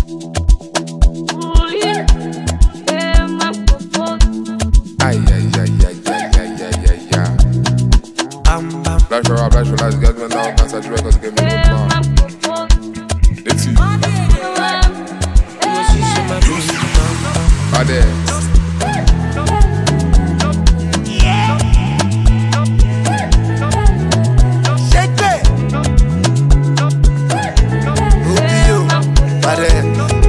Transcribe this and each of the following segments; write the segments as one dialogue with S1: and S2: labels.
S1: Aïe, aïe, aïe, aïe, aïe, aïe, aïe, aïe, aïe. Flash for rap, flash for life, get me down, dance at the records, give me good plan. Let's see. Allez.
S2: Shake it. Rubio, allez.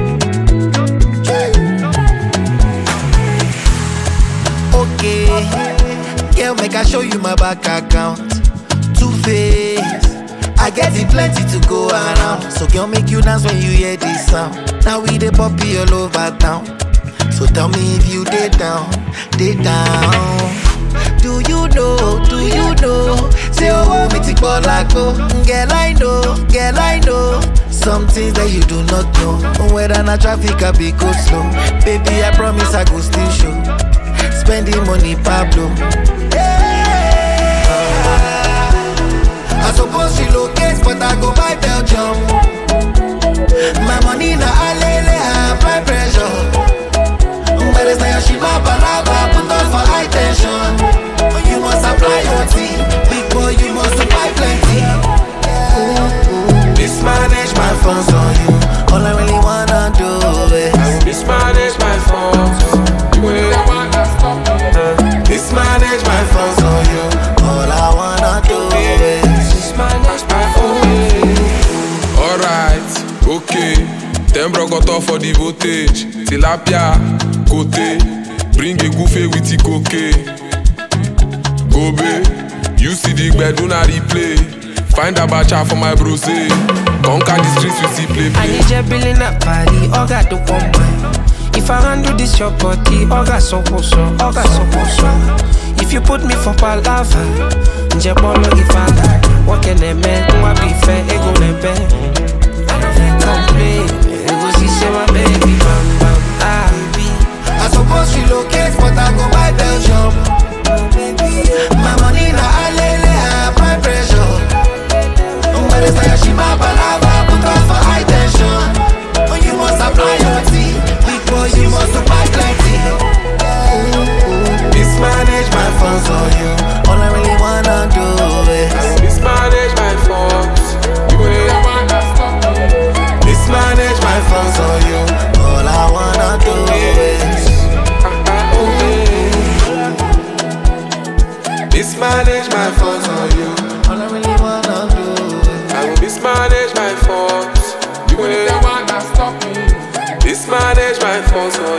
S2: Okay, girl, make I show you my bank account. Two-Face, I get it plenty to go around. So girl, make you dance when you hear this sound. Now we the poppy all over town. So tell me if you dey down, dey down. Do you know, say oh, me tik bolako. Girl, I know, some things that you do not know. Whether na traffic I be go slow. Baby, I promise I go still show. Spending money, Pablo. I suppose relocate, but I go buy Belgium. My money na alele, I apply pressure. But it's not your shima balaba, put on for high tension. You must apply your team, big boy, you must buy plenty. Mismanage my funds on you, all I really wanna do is
S3: mismanage my funds.
S2: mismanage my funds on you, all I wanna do is
S3: Mismanage my funds.
S1: Alright, okay. Them bro got off for the voltage. Tilapia, côté. Bring a goofy with the cocaine. Gobe, you see the bed, do not replay. Find a bacha for my bro say. Conquer the streets, we see play.
S3: I need your billing up party, Oga do come. If I handle this your body, Oga so. If you put me for palava, Njebolo if I die. What can a man, who be fair, ego nepe. Complain, ego see say my baby, bam bam, ah.
S2: I suppose relocate, but I go buy Belgium. My money na alele, I apply pressure. But it's like shima balaba, put on for high tension. You must apply your team, big boy, you must buy plenty. Mismanage my funds on you, all I really wanna do is
S3: Mismanage my funds.
S2: mismanage my funds on you, all I wanna do is mismanage my funds on you, all I really wanna do is
S3: I will mismanage my funds. You will never stop me. Mismanage my funds.